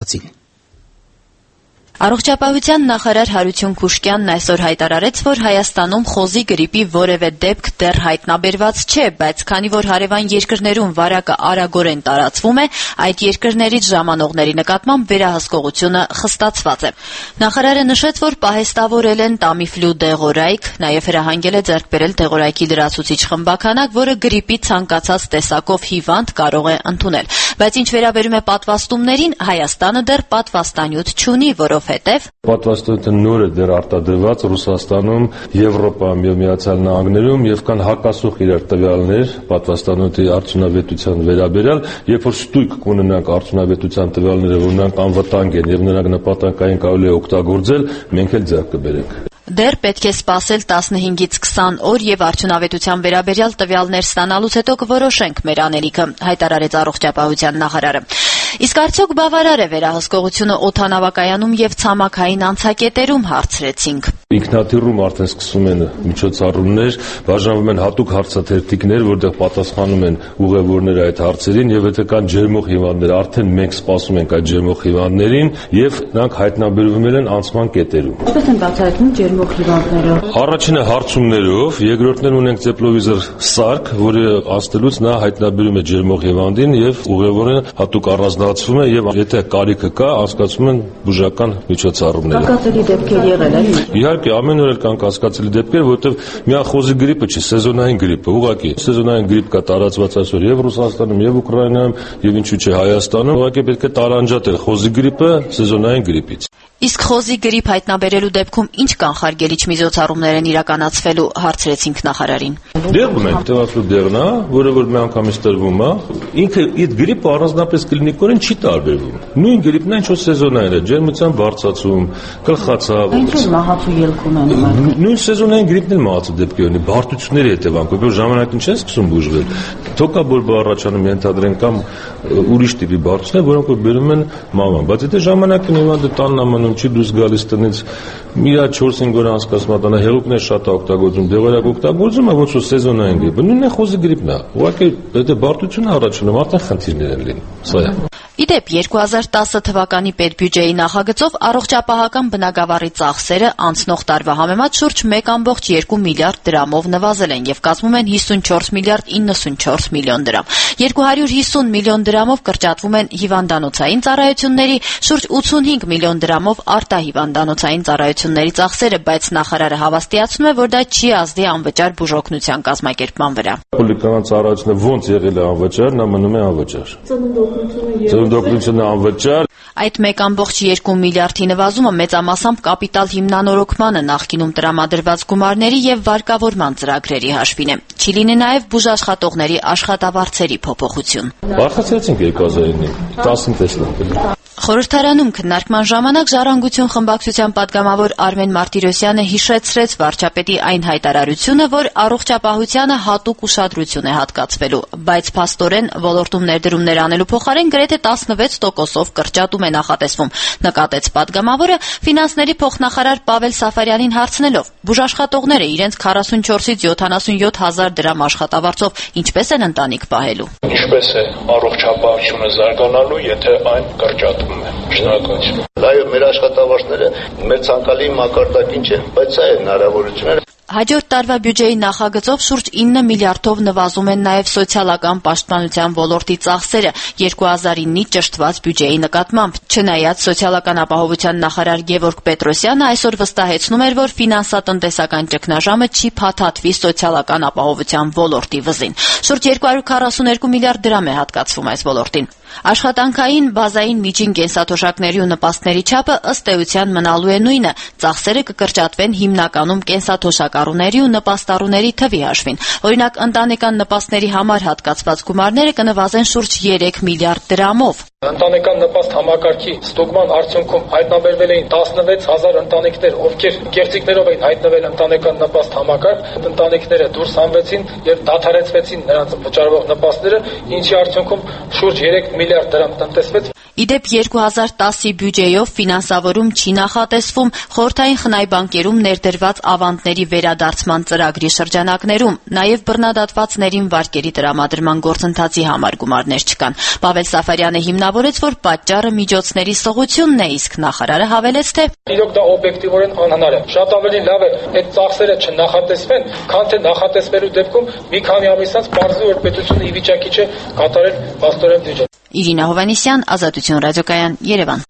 ասացին։ Առողջապահության նախարար Հարություն Քուշկյանն այսօր հայտարարեց, որ Հայաստանում խոզի գրիպի որևէ դեպք դեռ հայտնաբերված չէ, բայց քանի որ հարևան երկրներում վարակը արագորեն տարածվում է, այդ երկրներից ժամանողների նկատմամբ վերահսկողությունը խստացված է։ Նախարարը նշեց, որ պահեստավորել են Tamiflu դեղորայք, նաև հրահանգել է ձեռք բերել դեղորայքի լրացուցիչ խմբաքանակ, որը գրիպի ցանկացած տեսակով հիվանդ կարող է ընդունել։ Բայց ինչ վերաբերում է պատվաստումներին, Հայաստանը դեռ պատվաստանյութ չունի, որովհետև պատվաստանյութը նոր է դեռ արտադրված Ռուսաստանում, Եվրոպայում եւ Միացյալ Նահանգներում եւ կան հակասող իրար տվյալներ պատվաստանյութի արդյունավետության վերաբերյալ, երբ որ ստույգ կունենանք արդյունավետության տվյալները, որ նրանք անվտանգ են եւ նրանք նպատակային կարելի է օգտագործել, մենք էլ ձեռք կբերենք։ Դեռ պետք է սպասել 15-ից 20 օր եւ արդյունավետության վերաբերյալ տվյալներ ստանալուց հետո կորոշենք մեր անելիքը, հայտարարեց առողջապահության նախարարը։ Իսկ արդյոք բավարար է վերահսկողությունը օդանավակայանում եւ ցամաքային անցակետերում, հարցրեցինք։ Ինքնաթիռում արդեն սկսում են միջոցառումներ, բաժանվում են հատուկ հարցաթերթիկներ, որտեղ պատասխանում են ուղևորները այդ հարցերին եւ եթե կան ջերմող հիվանդներ, արդեն մենք սպասում ենք այդ ջերմող հիվանդներին եւ նրանք հայտնաբերվում են անցման կետերում։ Ինչպես են բացահայտվում ջերմող հիվանդները։ Առաջինը հարցումներով, երկրորդն ունենք տեպլովիզոր սարք, որը անցնելուց նա հայտնաբերում է ջերմող հիվանդին եւ ուղևորը հատուկ առանձնացվում է եւ եթե կարիքը կա, անցկացվում են բուժական միջոցառումներ։ Կասկածելի դեպքեր եղել են։ Իհարկե, ամեն օր կան կասկածելի դեպքեր, որովհետեւ միայն խոզի գրիպը չի, սեզոնային գրիպը, ուղղակի սեզոնային գրիպ կա տարածված այսօր եւ Ռուսաստանում, եւ Ուկրաինայում, եւ ինչու՞ չէ Հայաստանում, ուղղակի պետք է տարանջատել խոզի գրիպը սեզոնային գրիպից։ Իսկ խոզի գրիպ հայտնաբերելու դեպքում ինչ կանխարգելիչ միջոցառումներ են իրականացվելու, հարցրեցինք նախարարին։ Դեղում ենք, Tamiflu դեղն է, որը որ մի անգամից տրվում է, ինքը այդ գրիպը առանձնապես կլինիկորեն չի տարբերվում։ Նույն գրիպն է, ինչ որ սեզոնային է, ջերմության բարձրացում, գլխացավ։ Ինչու մահացու ելք ունեն։ Նույն սեզոնային գրիպն էլ մահացու դեպք ունի, բարդությունների հետևանքով, որ ժամանակին չեն սկսում բուժվել։ Թոկաբորբը առաջանում ենթադրեն կամ ուրիշ տիպի բարդություններ, որոնք որ բերում են մահվան, բայց եթե ժամանակին հիվանդը տանն ամնում չի դուրս գալիս տնից, միա 4-5 օր անցկացնում ատանա հեղուկներ շատ օգտագործում, դեղորայք օգտագործում, ոչ որ սեզոնային գրիպը, նույնն է խոզի գրիպն է։ Ուղղակի եթե բարդությունը առաջանում, արդեն խնդիրներ են լինում։ Սա է։ Իդեպ 2010 թվականի պետբյուջեի նախագծով առողջապահական բնագավառի ծախսերը անցնող տարվա համեմատ շուրջ 1.2 միլիարդ դրամով նվազել են եւ կազմում են 54 միլիարդ 94 միլիոն դրամ։ 250 միլիոն դրամով կրճատվում են հիվանդանոցային ծառայությունների, շուրջ 85 միլիոն դրամով արտահիվանդանոցային ծառայությունների ծախսերը, բայց նախարարը հավաստիացնում է, որ դա չի ազդի անվճար բուժօգնության կազմակերպման վրա։ Պոլիկլինիկական ծառայությունը ոնց եղել է անվճար, նա մնում է անվճար։ Ծննդօգնությունը անվճար։ Այդ 1.2 միլիարդի նվազումը մեծամասամբ կապիտալ հիմնանորոգմանը, նախկինում տրամադրված գումարների եւ վարկավորման ծրագրերի հաշվին է։ Չի լինի նաեւ բուժաշխատողների աշխատավարձերի փոփոխություն։ Բարձրացրեցինք 2009-ին 10 տեսլակ։ Խորհրդարանում քննարկման ժամանակ Ժառանգություն խմբակցության падգամավոր Արմեն Մարտիրոսյանը հիշեցրեց վարչապետի այն հայտարարությունը, որ առողջապահությանը հատուկ ուշադրություն է հատկացվելու, բայց փաստորեն ոլորտում ներդրումներ անելու փոխարեն գրեթե 16%-ով կրճատում է նախատեսվում, նկատեց падգամավորը ֆինանսների փոխնախարար Պավել Սաֆարյանին հարցնելով. բուժաշխատողները իրենց 44-ից 77 հազար դրամ աշխատավարձով ինչպես են ընտանիք պահելու։ Ինչպես է առողջապահությունը զարգանալու, եթե այն կրճատվում։ Շնորհակալություն։ Այո, մեր աշխատավարձները մեր ցանկալի մակարդակին չեն, բայց սա է հնարավորությունները։ Հաջորդ տարվա բյուջեի նախագծով շուրջ 9 միլիարդով նվազում են նաև սոցիալական պաշտպանության ոլորտի ծախսերը 2009-ի ճշտված բյուջեի նկատմամբ։ Չնայած սոցիալական ապահովության նախարար Գևորգ Պետրոսյանը այսօր վստահեցնում էր, որ ֆինանսատնտեսական ճգնաժամը չի փաթաթվի սոցիալական ապահովության ոլորտի վզին։ Շուրջ 242 միլիարդ դրամ է հատկացվում այս ոլորտին։ Աշխատանքային բազային միջին կենսաթոշակների ու նպաստների չափը ըստ էության մնալու է նույնը, ծախսերը կկրճատվեն հիմնականում կենսաթոշակառուների ու նպաստառուների թվի հաշվին։ Օրինակ, ընտանեկան նպաստների համար հատկացված գումարները կնվազեն շուրջ 3 միլիարդ դրամով։ Ընտանեկան նպաստ համակարգի ստուգման արդյունքում հայտնաբերվել էին 16000 ընտանիքներ, ովքեր գեղձիկներով էին հայտնվել ընտանեկան նպաստ համակարգ, ընտանիքները դուրս հանվեցին եւ դադարեցվեցին նրանց վճարվող նպաստները, ինչի արդյունքում շուրջ 3 միլիարդ դրամ տնտեսվեց։ Իդեպ 2010-ի բյուջեով ֆինանսավորում չի նախատեսվում խորհրդային խնայբանկերում ներդրված ավանդների վերադարձման ծրագրի շրջանակներում, նաև բռնադատվածներին վարկերի տրամադրման գործընթացի համար գումարներ չկան։ Պավել Սաֆարյանը հիմնավորեց, որ պատճառը միջոցների սղությունն է, իսկ նախարարը հավելեց, թե իրոք դա օբյեկտիվորեն անհնար է։ Շատ ավելի լավ է այդ ծախսերը չնախատեսվեն, քան թե նախատեսվելու դեպքում մի քանի ամիս անց պարզվի, որ պետությունը ի վիճակի չէ կատարել փաստորեն բյուջեն։ Իրինա Հովհաննիսյան, Ազատություն ռադիոկայան, Երևան։